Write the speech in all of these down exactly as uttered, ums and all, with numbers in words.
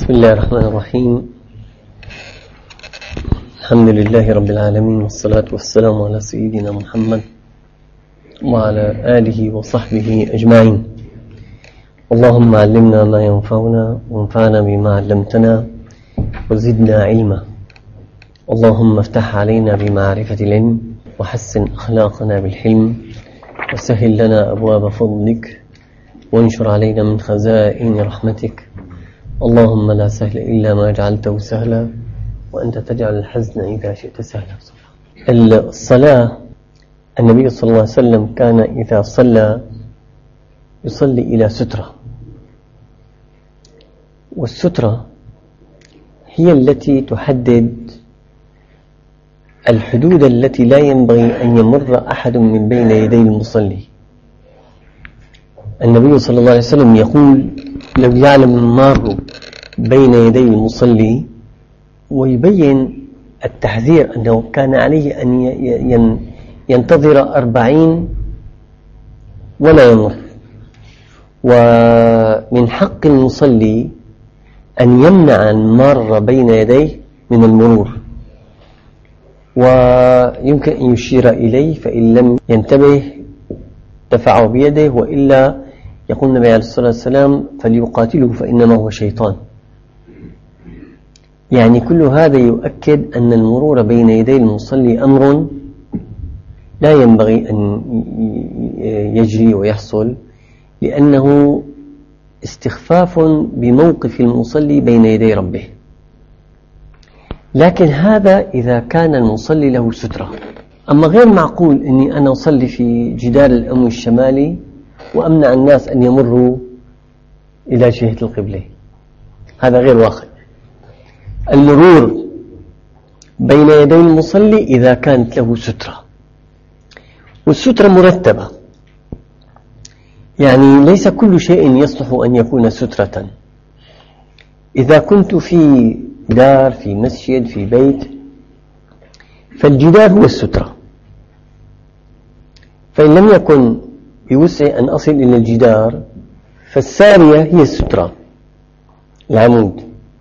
بسم الله الرحمن الرحيم. الحمد لله رب العالمين، والصلاة والسلام على سيدنا محمد وعلى آله وصحبه أجمعين. اللهم علمنا ما ينفعنا وانفعنا بما علمتنا وزدنا علما. اللهم افتح علينا بمعرفة العلم وحسن أخلاقنا بالحلم وسهل لنا أبواب فضلك وانشر علينا من خزائن رحمتك. اللهم لا سهل إلا ما جعلته سهلا وأنت تجعل الحزن إذا شئت سهلا. الصلاة، النبي صلى الله عليه وسلم كان إذا صلى يصلي إلى سترة، والسترة هي التي تحدد الحدود التي لا ينبغي أن يمر أحد من بين يدي المصلي. النبي صلى الله عليه وسلم يقول: لو يعلم المار بين يدي المصلي، ويبين التحذير أنه كان عليه أن ينتظر أربعين ولا يمر. ومن حق المصلي أن يمنع المار بين يديه من المرور، ويمكن أن يشير إليه، فإن لم ينتبه دفعه بيده، وإلا يقول النبي عليه الصلاة والسلام: فليقاتله فإنما هو شيطان. يعني كل هذا يؤكد أن المرور بين يدي المصلي أمر لا ينبغي أن يجري ويحصل، لأنه استخفاف بموقف المصلي بين يدي ربه. لكن هذا إذا كان المصلي له سترة. أما غير معقول أني أنا أصلي في جدار الأمن الشمالي وأمنع الناس أن يمروا إلى جهة القبلة، هذا غير واقع. المرور بين يدي المصلي إذا كانت له سترة، والسترة مرتبة، يعني ليس كل شيء يصلح أن يكون سترة. إذا كنت في دار، في مسجد، في بيت، فالجدار هو السترة، فإن لم يكن بوسع أن أصل إلى الجدار فالسارية هي السترة، العمود.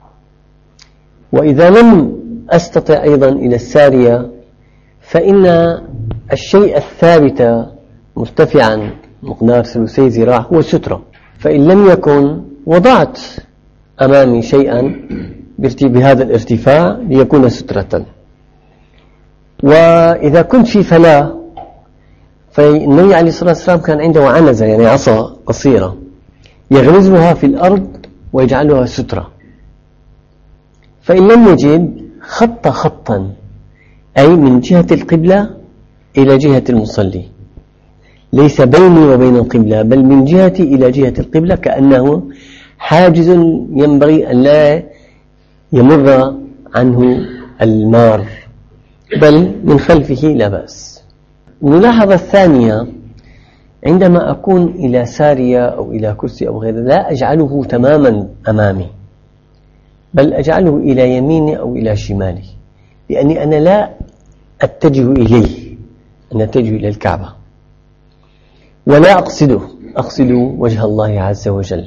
وإذا لم أستطع أيضا إلى السارية فإن الشيء الثابت مرتفعا مقدار ثلثي ذراع هو السترة. فإن لم يكن وضعت أمامي شيئا بهذا الارتفاع ليكون سترة. وإذا كنت في فلاة، فالنبي عليه الصلاة والسلام كان عنده عنزة، يعني عصا قصيرة، يغرزها في الأرض ويجعلها سترة. فإن لم يجد خط خطا، أي من جهة القبلة إلى جهة المصلي، ليس بيني وبين القبلة بل من جهتي إلى جهة القبلة، كأنه حاجز ينبغي أن لا يمر عنه المار، بل من خلفه لا بأس. الملاحظة الثانية: عندما أكون إلى سارية أو إلى كرسي أو غيره لا أجعله تماما أمامي، بل أجعله إلى يميني أو إلى شمالي، لأني أنا لا أتجه إليه، أنا أتجه إلى الكعبة ولا أقصده، أقصد وجه الله عز وجل.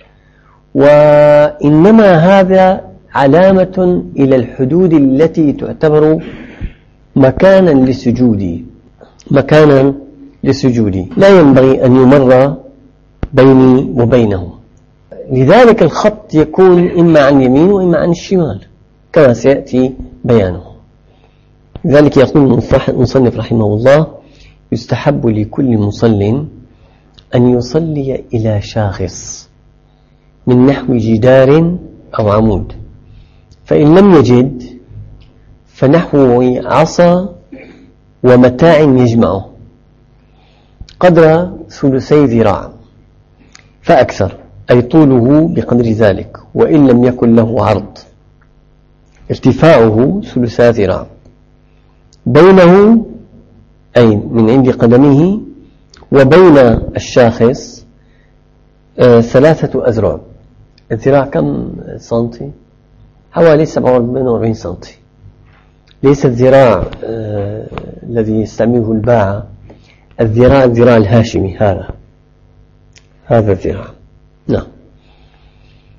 وإنما هذا علامة إلى الحدود التي تعتبر مكانا لسجودي، مكانا لسجودي لا ينبغي أن يمر بيني وبينه. لذلك الخط يكون إما عن يمين وإما عن الشمال كما سيأتي بيانه. لذلك يقول المصنف رحمه الله: يستحب لكل مصل أن يصلي إلى شاخص من نحو جدار أو عمود، فإن لم يجد فنحو عصا ومتاع يجمعه قدر ثلثي ذراع فأكثر، أي طوله بقدر ذلك، وإن لم يكن له عرض، ارتفاعه ثلثا ذراع، بينه أي من عند قدمه وبين الشاخص آه ثلاثة أذرع. الذراع كم سنتي؟ حوالي سبعة وأربعين سنتي. ليس الذراع آه الذي يستعمله الباعة، الذراع الذراع الهاشمي، هذا هذا الذراع. نعم.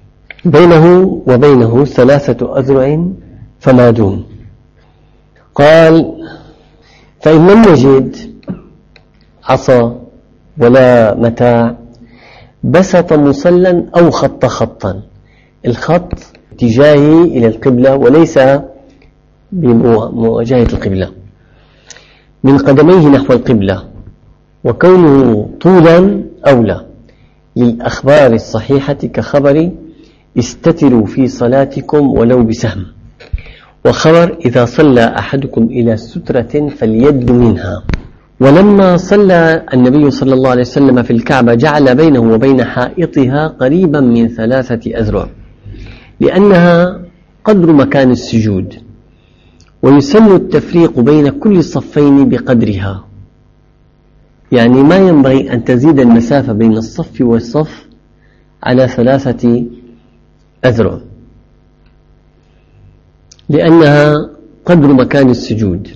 بينه وبينه ثلاثة أذرع فما دون. قال: فإن لم يجد عصا ولا متاع بسط مصلا أو خط خطا. الخط اتجاهي إلى القبلة وليس بمواجهة القبلة، من قدميه نحو القبلة، وكونه طولا أولى للأخبار الصحيحة كخبر استتروا في صلاتكم ولو بسهم، وخبر إذا صلى أحدكم إلى سترة فليد منها. ولما صلى النبي صلى الله عليه وسلم في الكعبة جعل بينه وبين حائطها قريبا من ثلاثة أذرع، لأنها قدر مكان السجود، ويسن التفريق بين كل صفين بقدرها، يعني ما ينبغي أن تزيد المسافة بين الصف والصف على ثلاثة أذرع، لأنها قدر مكان السجود.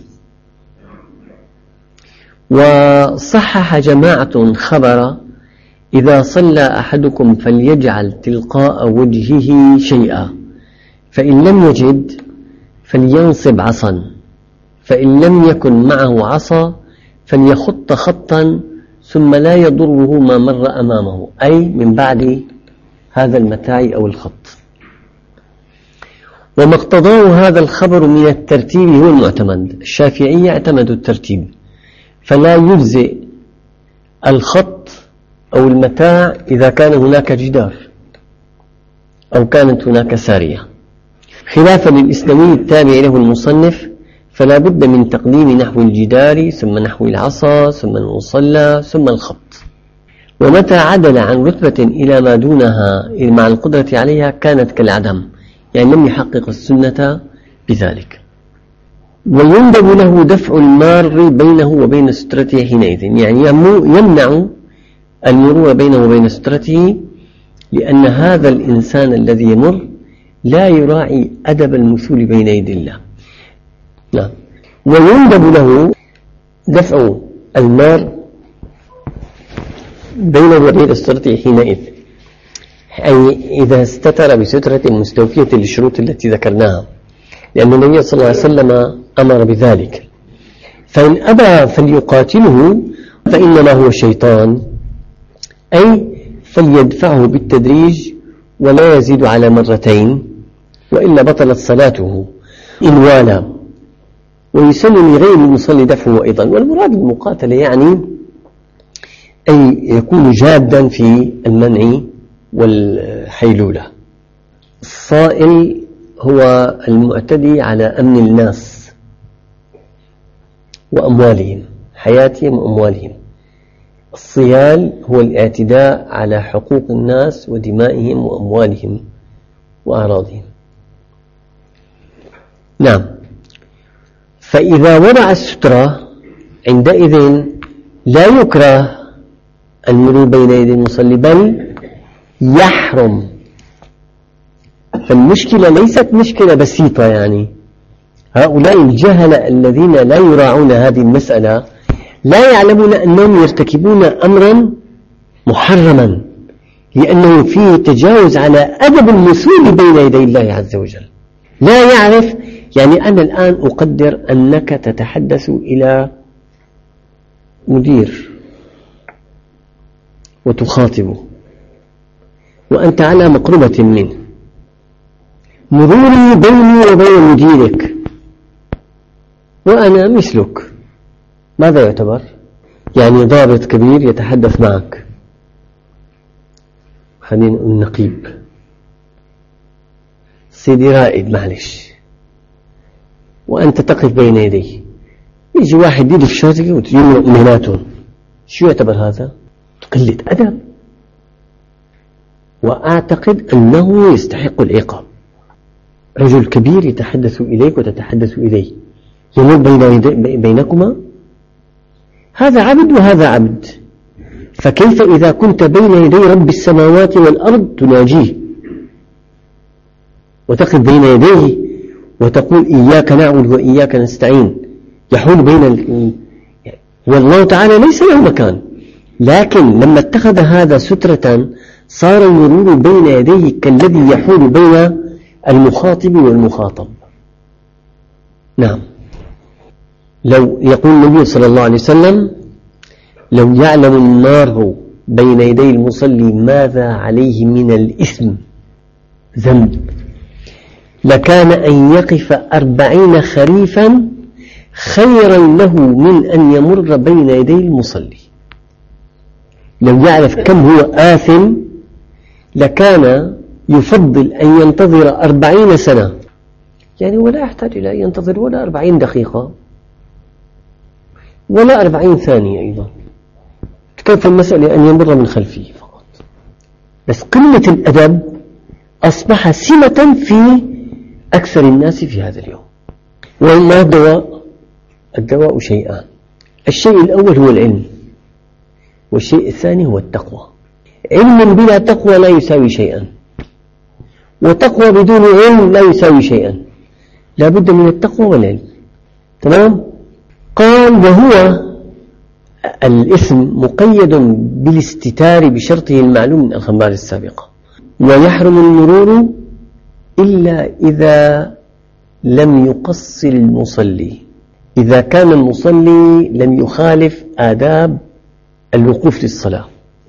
وصحح جماعة خبر إذا صلى أحدكم فليجعل تلقاء وجهه شيئا، فإن لم يجد فلينصب عصا، فإن لم يكن معه عصا فليخط خطا ثم لا يضره ما مر أمامه، أي من بعد هذا المتاع أو الخط. وما اقتضاه هذا الخبر من الترتيب هو المعتمد. الشافعية اعتمدوا الترتيب، فلا يجزئ الخط أو المتاع إذا كان هناك جدار أو كانت هناك سارية، خلافا للإسلامي التابع له المصنف، فلا بد من تقديم نحو الجدار ثم نحو العصا ثم المصلى ثم الخط. ومتى عدل عن رتبة إلى ما دونها مع القدرة عليها كانت كالعدم، يعني لم يحقق السنة بذلك. ويندب له دفع المار بينه وبين سترته حينئذ، يعني يمنع المرور بينه وبين سترته، لأن هذا الإنسان الذي يمر لا يراعي أدب المثول بين يدي الله. نعم. ويندب له دفع المار بينه وبين سترته حينئذ، أي إذا استتر بسترة مستوفية للشروط التي ذكرناها، لأن النبي صلى الله عليه وسلم أمر بذلك. فإن أبى فليقاتله فإنما هو شيطان، أي فليدفعه بالتدريج ولا يزيد على مرتين، وإلا بطلت صلاته إن والى. ويسن لغير المصلي دفعه أيضا. والمراد بالمقاتلة يعني أي يكون جادا في المنع والحيلولة. الصائل هو المعتدي على أمن الناس وأموالهم، حياتهم وأموالهم. الصيال هو الاعتداء على حقوق الناس ودمائهم وأموالهم وأعراضهم. نعم. فإذا وضع السترة عندئذ لا يكره المرور بين يدي المصلي، بل يحرم. فالمشكلة ليست مشكلة بسيطة، يعني هؤلاء الجهلة الذين لا يراعون هذه المسألة لا يعلمون أنهم يرتكبون أمرا محرما، لأنه فيه تجاوز على أدب المثول بين يدي الله عز وجل. لا يعرف، يعني أنا الآن أقدر أنك تتحدث إلى مدير وتخاطبه وأنت على مقربة منه، مروري بيني وبين مديرك وأنا مثلك، ماذا يعتبر؟ يعني ضابط كبير يتحدث معك، خلينا نقول نقيب، سيدي رائد معلش، وأنت تقف بين يديه، يجي واحد يدي في شوتك وتجيب مهناتهم، شو يعتبر هذا؟ قلة أدب، وأعتقد أنه يستحق العقاب. رجل كبير يتحدث إليك وتتحدث إليه، يمر بين بينكما، هذا عبد وهذا عبد، فكيف إذا كنت بين يدي رب السماوات والأرض تناجيه وتقف بين يديه وتقول إياك نعبد وإياك نستعين، يحول بين ال... والله تعالى ليس له مكان. لكن لما اتخذ هذا سترة صار المرور بين يديه كالذي يحول بين المخاطب والمخاطب. نعم. لو يقول النبي صلى الله عليه وسلم لو يعلم المار بين يدي المصلي ماذا عليه من الإثم ذنب لكان أن يقف أربعين خريفا خيرا له من أن يمر بين يدي المصلي. لو يعرف كم هو آثم لكان يفضل أن ينتظر أربعين سنة، يعني ولا يحتاج إلى أن ينتظر ولا أربعين دقيقة ولا أربعين ثانية أيضا، تكفي المسألة أن يمر من خلفه فقط. بس قلة الأدب أصبح سمة في أكثر الناس في هذا اليوم. وما الدواء؟ الدواء شيئان، الشيء الأول هو العلم، والشيء الثاني هو التقوى. علم بلا تقوى لا يساوي شيئا، وتقوى بدون علم لا يساوي شيئا، لا بد من التقوى والعلم. تمام؟ قال وهو الإثم مقيد بالاستتار بشرطه المعلوم من الخبار السابقة، ويحرم المرور إلا إذا لم يقصر المصلي، إذا كان المصلي لم يخالف آداب الوقوف للصلاة.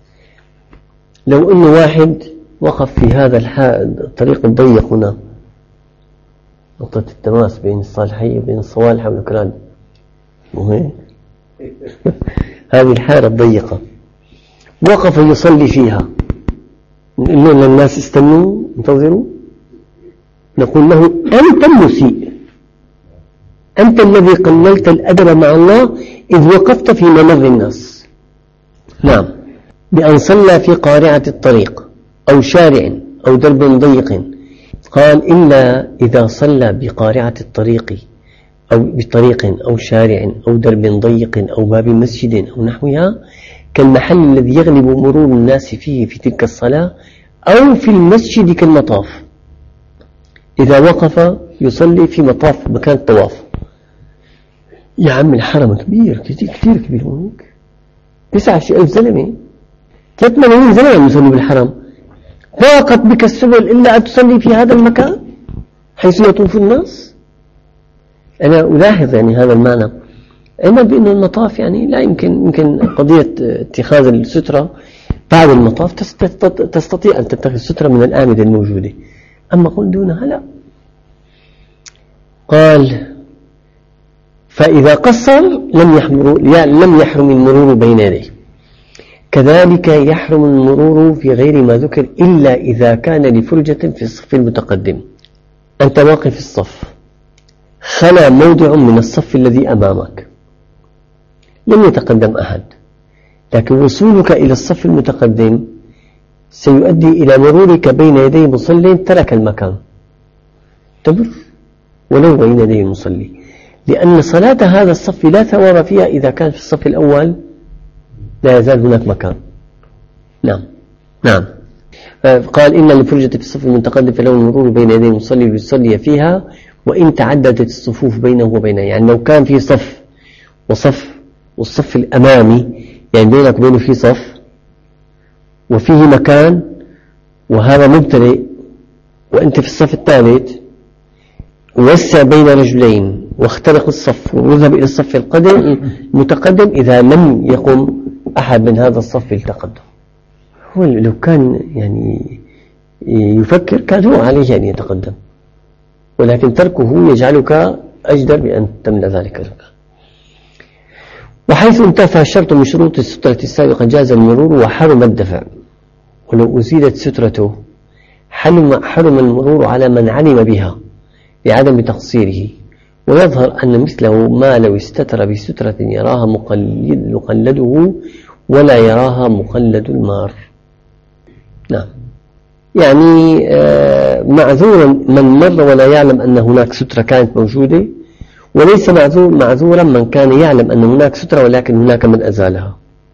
لو أن واحد وقف في هذا الطريق الضيق هنا، نقطة التماس بين الصالحية وبين الصوالح والأكراد، مهم هذه الحارة الضيقة، وقف يصلي فيها، نقول للناس استنوا انتظروا، نقول له أنت المسيء، أنت الذي قللت الأدب مع الله إذ وقفت في ممر الناس. نعم. بأن صلى في قارعة الطريق أو شارع أو درب ضيق، قال إلا إذا صلى بقارعة الطريق أو بطريق أو شارع أو درب ضيق أو باب مسجد أو نحوها كالمحل الذي يغلب مرور الناس فيه في تلك الصلاة، أو في المسجد كالمطاف، إذا وقف يصلي في مطاف مكان الطواف. يا عم الحرم كبير كتير كتير كبير هناك، تسعة ألف زلمة، ثلاثة ملايين زلمة يصلي بالحرم، ضاقت بك السبل إلا أن تصلي في هذا المكان حيث يطوف الناس. أنا ألاحظ يعني هذا المعنى، علما بأن المطاف يعني لا يمكن يمكن قضية اتخاذ السترة بعد المطاف تستطيع أن تتخذ سترة من الآمدة الموجودة، أما قل دونها لا. قال فإذا قصر لم يحرم لم يحرم المرور بين يديه، كذلك يحرم المرور في غير ما ذكر إلا إذا كان لفرجة في الصف المتقدم. أنت واقف في الصف، خلا موضع من الصف الذي أمامك، لم يتقدم أحد، لكن وصولك إلى الصف المتقدم سيؤدي إلى مرورك بين يدي مصلي ترك المكان، تمر ولو بين يدي المصلي، لأن صلاة هذا الصف لا ثواب فيها إذا كان في الصف الأول لا يزال هناك مكان. نعم. نعم. قال إن لفرجة في الصف المتقدم فله المرور بين يدي المصلي ليصلي فيها وإن تعددت الصفوف بينه وبينه. يعني لو كان في صف وصف والصف الأمامي يعني بينك وبينه في صف وفيه مكان وهذا مبتدئ وأنت في الصف الثالث، ووسع بين رجلين واخترق الصف واذهب إلى الصف القدم المتقدم إذا لم يقم أحد من هذا الصف للتقدم. هو لو كان يعني يفكر كان هو عليه أن يتقدم، ولكن تركه يجعلك أجدر بأن تمنع ذلك الركعة. وحيث انتفى الشرط من شروط السترة السابقة جاز المرور وحرم الدفع، ولو أزيلت سترته حرم, حرم المرور على من علم بها لعدم تقصيره. ويظهر أن مثله ما لو استتر بسترة يراها مقلد مقلده ولا يراها مقلد المار. نعم. يعني معذورا من مر ولا يعلم أن هناك سترة كانت موجودة، وليس معذور معذورا من كان يعلم أن هناك سترة ولكن هناك من أزالها.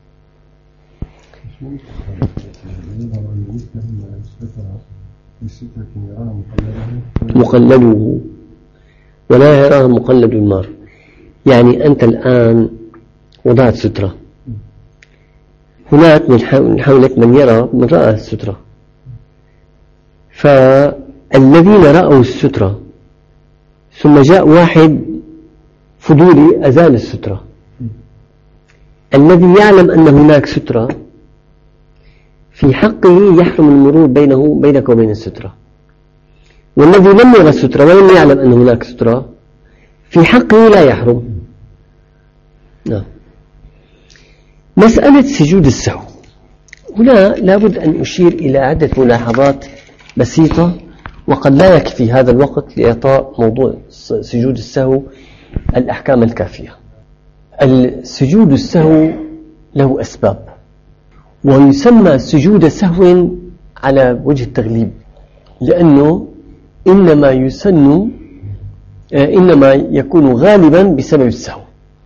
مقلده ولا يراها مقلد المار. يعني أنت الآن وضعت سترة هناك من حولك من يرى من رأى السترة، فالذين رأوا السترة ثم جاء واحد فضولي أزال السترة، الذي يعلم أن هناك سترة في حقه يحرم المرور بينه بينك وبين السترة، والذي لم يرى السترة ولم يعلم أن هناك سترة في حقه لا يحرم. نعم. مسألة سجود السهو، هنا لابد أن أشير إلى عدة ملاحظات بسيطة، وقد لا يكفي هذا الوقت لإعطاء موضوع سجود السهو الأحكام الكافية. السجود السهو له أسباب، ويسمى سجود سهو على وجه التغليب، لأنه إنما يسن إنما يكون غالبا بسبب السهو،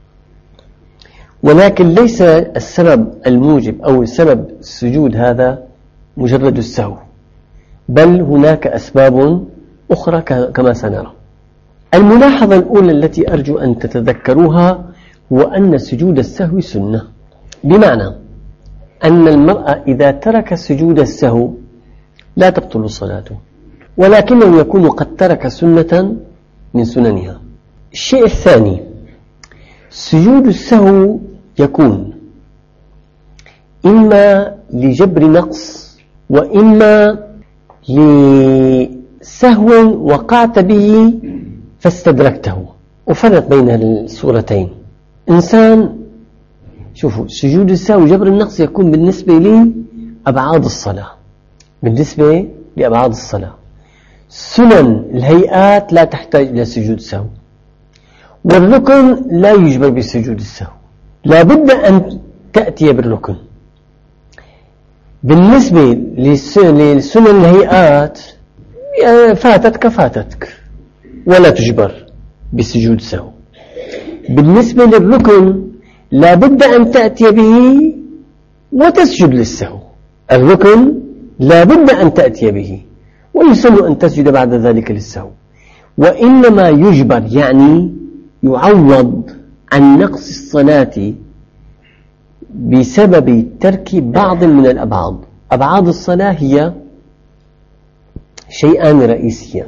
ولكن ليس السبب الموجب أو سبب السجود هذا مجرد السهو، بل هناك أسباب أخرى كما سنرى. الملاحظة الأولى التي أرجو أن تتذكروها هو أن سجود السهو سنة، بمعنى أن المرأة إذا ترك سجود السهو لا تبطل صلاته، ولكنه يكون قد ترك سنة من سننها. الشيء الثاني، سجود السهو يكون إما لجبر نقص وإما لسهو وقعت به فاستدركته. أفرق بين الصورتين. إنسان، شوفوا، سجود السهو وجبر النقص يكون بالنسبة لي أبعاد الصلاة، بالنسبة لأبعاد الصلاة. سنن الهيئات لا تحتاج إلى سجود السهو، والركن لا يجبر بسجود السهو، لا بد أن تأتي بالركن. بالنسبة لسنن الهيئات فاتتك فاتتك ولا تجبر بسجود السهو. بالنسبة للركن لا بد أن تأتي به وتسجد للسهو، الركن لا بد أن تأتي به ويسن أن تسجد بعد ذلك للسهو، وإنما يجبر يعني يعوض عن نقص الصلاة بسبب ترك بعض من الأبعاد. أبعاد الصلاة هي شيئان رئيسيان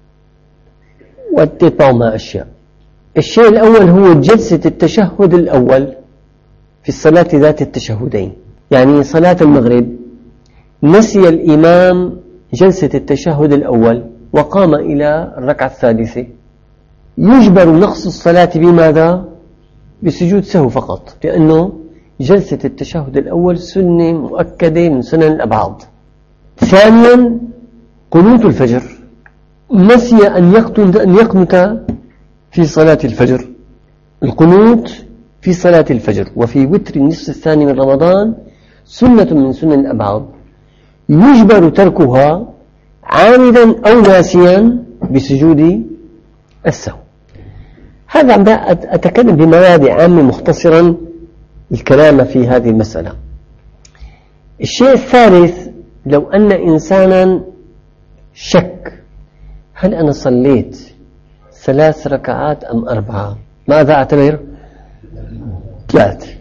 وتتبعهما أشياء. الشيء الأول هو جلسة التشهد الأول في الصلاة ذات التشهدين، يعني صلاة المغرب نسي الإمام جلسة التشهد الأول وقام إلى الركعة الثالثة، يجبر نقص الصلاة بماذا؟ بسجود سهو فقط، لأنه جلسة التشهد الأول سنة مؤكدة من سنن الأبعاد. ثانيا، قنوت الفجر، نسي أن يقنت في صلاة الفجر. القنوت في صلاة الفجر وفي وتر النصف الثاني من رمضان سنة من سنن الأبعاد، يجبر تركها عامدا أو ناسيا بسجود السهو. هذا عم أتكلم بمواضع عامة مختصرا الكلام في هذه المسألة. الشيء الثالث، لو أن إنسانا شك هل أنا صليت ثلاث ركعات أم أربعة، ماذا أعتبر؟ ثلاث،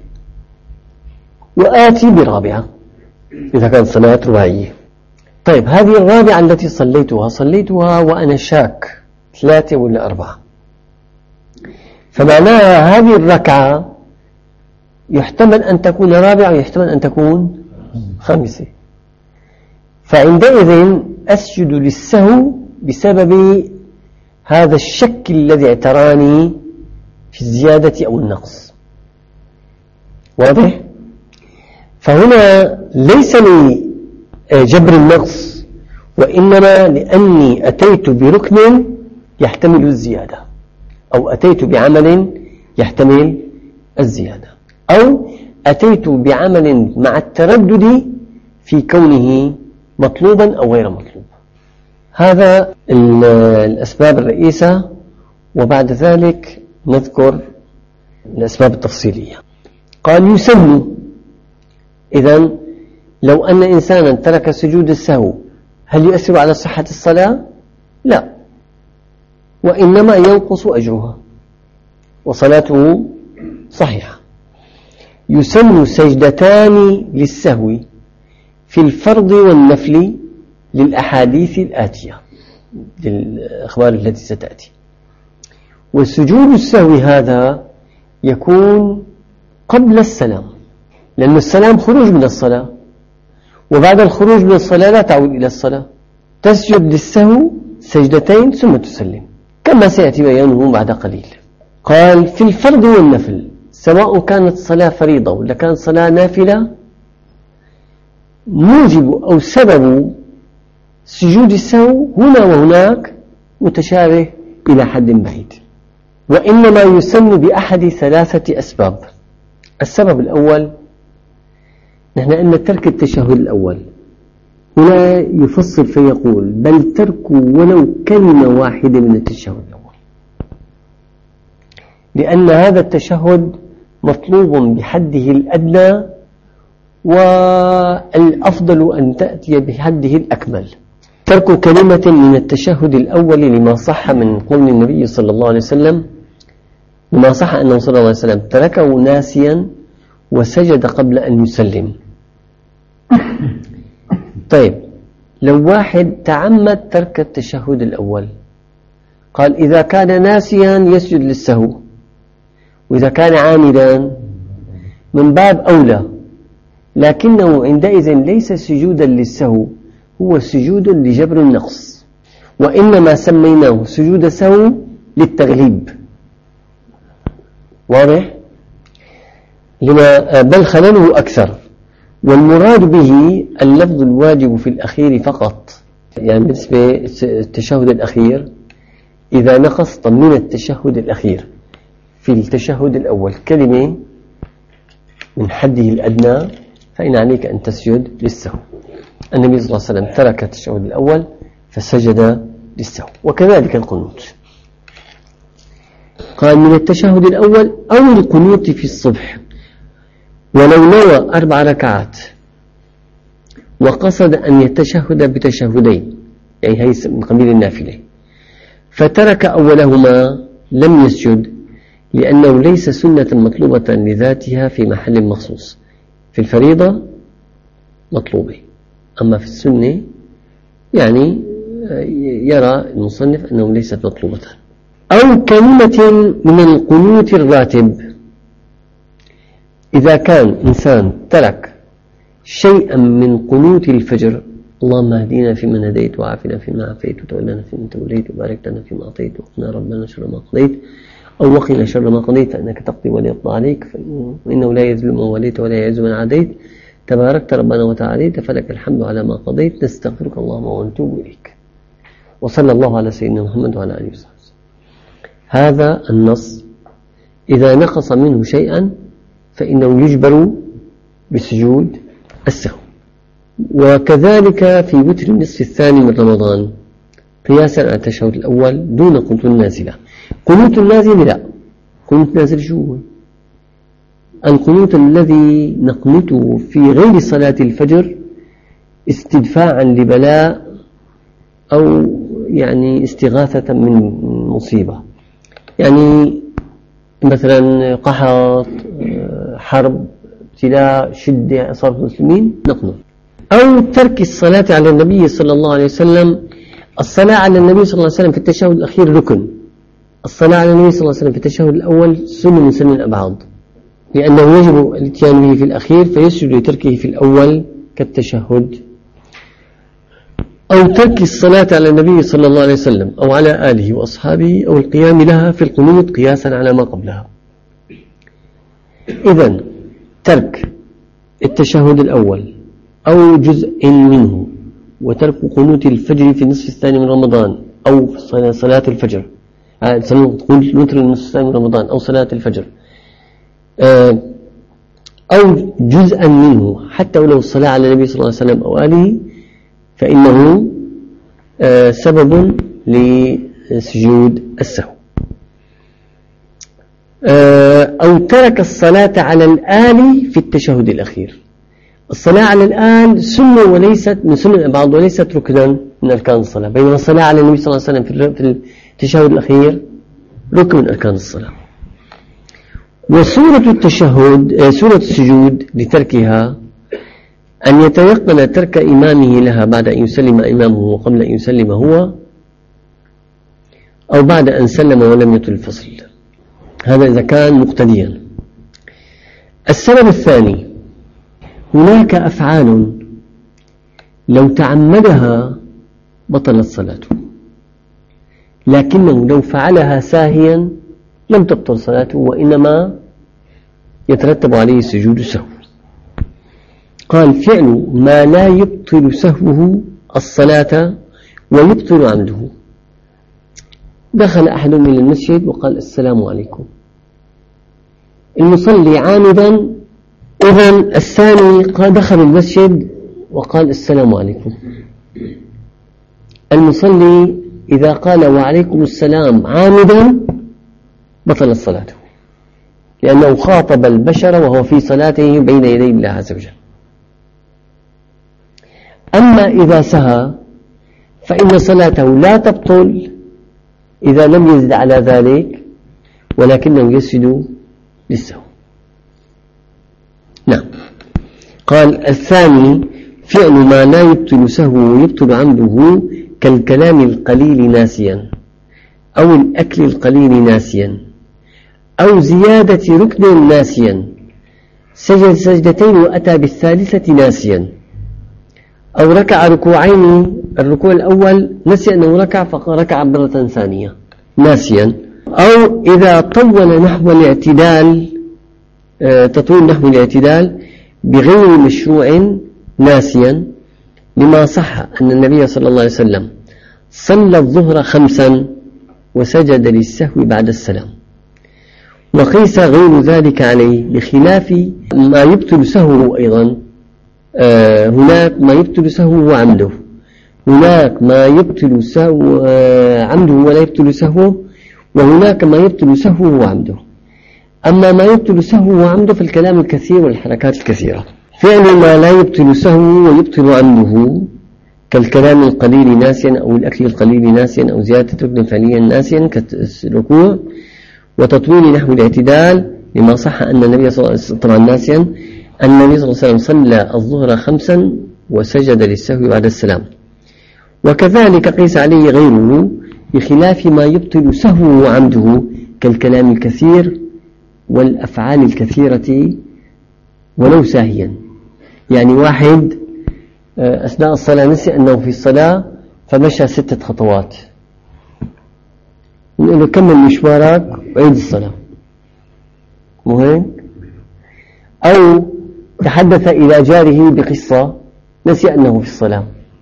وآتي برابعة إذا كانت صلاة رباعية. طيب، هذه الرابعة التي صليتها صليتها وأنا شاك ثلاثة ولا أربعة، فمعناها هذه الركعة يحتمل أن تكون رابعة ويحتمل أن تكون خامسة، فعندئذ أسجد للسهو بسبب هذا الشك الذي اعتراني في الزيادة أو النقص. واضح؟ فهنا ليس لي جبر النقص، وإنما لأني أتيت بركن يحتمل الزيادة، أو أتيت بعمل يحتمل الزيادة، أو أتيت بعمل مع التردد في كونه مطلوبا أو غير مطلوب. هذا الأسباب الرئيسة، وبعد ذلك نذكر الأسباب التفصيلية. قال يسن، إذن لو أن إنسانا ترك سجود السهو هل يؤثر على صحة الصلاة؟ لا، وإنما ينقص أجرها وصلاته صحيحة. يسن سجدتان للسهو في الفرض والنفل للأحاديث الآتية، للأخبار التي ستأتي. وسجود السهو هذا يكون قبل السلام، لأن السلام خروج من الصلاة، وبعد الخروج من الصلاة لا تعود إلى الصلاة، تسجد للسهو سجدتين ثم تسلم كما سيأتي بيانه بعد قليل. قال في الفرض والنفل، سواء كانت صلاة فريضة ولا كانت صلاة نافلة، موجب أو سبب سجود السهو هنا وهناك متشابه إلى حد بعيد، وإنما يسن بأحد ثلاثة أسباب. السبب الأول، نحن أن ترك التشهد الأول، هنا يفصل فيقول بل ترك ولو كلمة واحدة من التشهد الأول، لأن هذا التشهد مطلوب بحده الأدنى، والأفضل أن تأتي بحده الأكمل. ترك كلمة من التشهد الأول لما صح من قول النبي صلى الله عليه وسلم، لما صح أنه صلى الله عليه وسلم تركه ناسيا وسجد قبل أن يسلم. طيب لو واحد تعمد ترك التشهد الأول، قال إذا كان ناسيا يسجد للسهو، وإذا كان عامدا من باب أولى، لكنه عندئذ ليس سجودا للسهو، هو سجود لجبر النقص، وإنما سميناه سجود سهو للتغليب. واضح؟ لما بل خلله أكثر، والمراد به اللفظ الواجب في الأخير فقط. يعني بالنسبة للتشهد الأخير، إذا نقصت من التشهد الأخير في التشهد الأول كلمة من حده الأدنى فإن عليك أن تسجد للسهو. النبي صلى الله عليه وسلم ترك التشهد الأول فسجد للسهو، وكذلك القنوت. قال من التشهد الأول أو القنوت في الصبح، ولو نوى أربع ركعات وقصد أن يتشهد بتشهدين، يعني هي من قبيل النافلة، فترك أولهما لم يسجد، لأنه ليس سنة مطلوبة لذاتها في محل مخصوص. في الفريضة مطلوبة، أما في السنة يعني يرى المصنف أنه ليست مطلوبة. أو كلمة من القنوت الراتب، إذا كان إنسان ترك شيئا من قنوت الفجر، اللهم اهدنا فيمن هديت وعافنا فيما عافيت وتولنا فيمن توليت وبارك لنا فيما أعطيت وقنا ربنا شر ما قضيت أو وقنا شر ما قضيت فإنك تقضي ولا يقضى عليك فإنه لا يذل من وليت ولا يعز من عاديت تباركت ربنا وتعاليت فلك الحمد على ما قضيت نستغفرك اللهم ونتوب إليك. وصلى الله على سيدنا محمد وعلى آله وصحبه. هذا النص إذا نقص منه شيئا فإنه يجبر بسجود السهو. وكذلك في وتر النصف الثاني من رمضان قياسا على التشهد الأول دون قنوت النازلة. قنوت النازل لا، قنوت النازل شو هو؟ القنوت الذي نقنته في غير صلاة الفجر استدفاعا لبلاء أو يعني استغاثة من مصيبة، يعني مثلا قحط، حرب، ابتلاء، شدة أصابت المسلمين نقنط. أو ترك الصلاة على النبي صلى الله عليه وسلم. الصلاة على النبي صلى الله عليه وسلم في التشهد الأخير ركن، الصلاة على النبي صلى الله عليه وسلم في التشهد الأول سنة من سنن الأبعاد، لأنه يجب الاتيان به في الأخير فيسجد لتركه في الأول كالتشهد. أو ترك الصلاة على النبي صلى الله عليه وسلم أو على آله وأصحابه أو القيام لها في القنوت قياسا على ما قبلها. إذن ترك التشهد الأول أو جزء منه وترك قنوت الفجر في النصف الثاني من رمضان أو صلاة الفجر، قنوت النصف الثاني من رمضان أو صلاة الفجر، أو جزءا منه حتى ولو الصلاة على النبي صلى الله عليه وسلم أو آله، فإنه سبب لسجود السهو. أو ترك الصلاة على الآل في التشهد الأخير. الصلاة على الآل سنة وليست من سنن الأبعاد وليست ركنا من أركان الصلاة، بينما الصلاة على النبي صلى الله عليه وسلم في التشهد الأخير ركن من أركان الصلاة. وصورة التشهد سورة السجود لتركها أن يتيقن ترك إمامه لها بعد أن يسلم إمامه وقبل أن يسلم هو، أو بعد أن سلم ولم يطل الفصل، هذا إذا كان مقتديا. السبب الثاني، هناك أفعال لو تعمدها بطلت صلاته، لكنه لو فعلها ساهيا لم تبطل صلاته، وإنما يترتب عليه سجود السهو. قال: فعل ما لا يبطل سهوه الصلاة ويبطل عمده. دخل أحد من المسجد وقال: السلام عليكم. المصلي عامدا، إذن الثاني قال دخل المسجد وقال: السلام عليكم. المصلي إذا قال وعليكم السلام عامدا بطلت صلاته، لأنه خاطب البشر وهو في صلاته بين يدي الله عز وجل. أما إذا سهى فإن صلاته لا تبطل إذا لم يزد على ذلك، ولكنه يسجد للسهو. نعم. قال: الثاني، فعل ما لا يبطل سهوه ويبطل عمده كالكلام القليل ناسيا، أو الأكل القليل ناسيا، أو زيادة ركن ناسيا، سجد سجدتين وأتى بالثالثة ناسيا، أو ركع ركوعين، الركوع الأول نسي أنه ركع فركع مرة ثانية ناسيا، أو إذا طول نحو الاعتدال تطويل نحو الاعتدال بغير مشروع ناسيا، لما صح أن النبي صلى الله عليه وسلم صلى الظهر خمسا وسجد للسهو بعد السلام، وقيس غير ذلك عليه بخلاف ما يبطل سهوه أيضا. آه هناك ما يبطل سهوه وعمده، هناك ما يبطل سهو آه عمده ولا يبطل سهوه، وهناك ما يبطل سهوه وعمده. أما ما يبطل سهوه وعمده في الكلام الكثير والحركات الكثيرة. فعل ما لا يبطل سهوه ويبطل عمده كالكلام القليل ناسيا، أو الأكل القليل ناسيا، أو زيادة ركن فعليا ناسيا كالركوع، وتطويل نحو الاعتدال لما صح أن النبي صلى الله عليه وسلم طبعا ناسيا أن النبي صلى الله عليه وسلم صلى الظهر خمسا وسجد للسهو بعد السلام. وكذلك قيس عليه غيره بخلاف ما يبطل سهوه وعمده كالكلام الكثير والأفعال الكثيرة ولو ساهيا. يعني واحد أثناء الصلاة نسي أنه في الصلاة فمشى ستة خطوات، نقول له كمل مشوارك وعيد الصلاة، مهم. أو تحدث إلى جاره بقصة نسي أنه في الصلاة،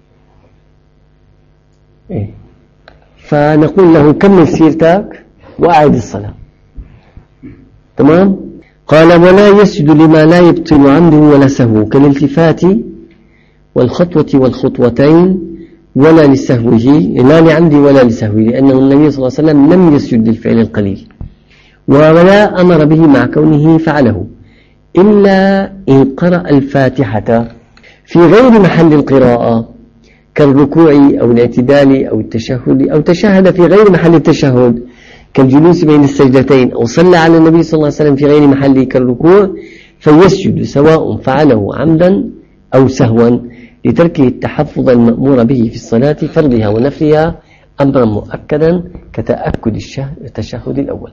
إيه؟ فنقول له كمل سيرتك وأعد الصلاة. تمام. قال: ولا يسجد لما لا يبطل عمده ولا سهو كالالتفات والخطوة والخطوتين، ولا لسهوه، لا لعمده ولا لسهوه، لأنه النبي صلى الله عليه وسلم لم يسجد للفعل القليل، ولا أمر به مع كونه فعله، إلا إن قرأ الفاتحة في غير محل القراءة كالركوع أو الاعتدال أو التشهد، أو تشهد في غير محل التشهد كالجلوس بين السجدتين، أو صلى على النبي صلى الله عليه وسلم في غير محله كالركوع، فيسجد سواء فعله عمدا أو سهوا لتركه التحفظ المأمور به في الصلاة فرضها ونفلها أمرا مؤكدا كتأكد التشهد الأول.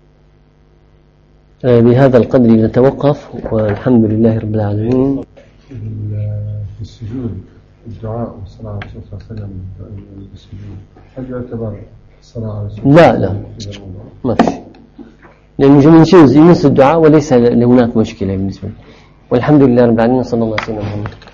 بهذا القدر نتوقف، والحمد لله رب العالمين. في السجود الدعاء والصلاة على الرسول صلى الله عليه وسلم بالسجود، هل يعتبر الصلاة على الرسول؟ لا لا ما في، لأنه يجوز ينسى الدعاء وليس هناك مشكلة بالنسبة، والحمد لله رب العالمين. صلى الله عليه وسلم.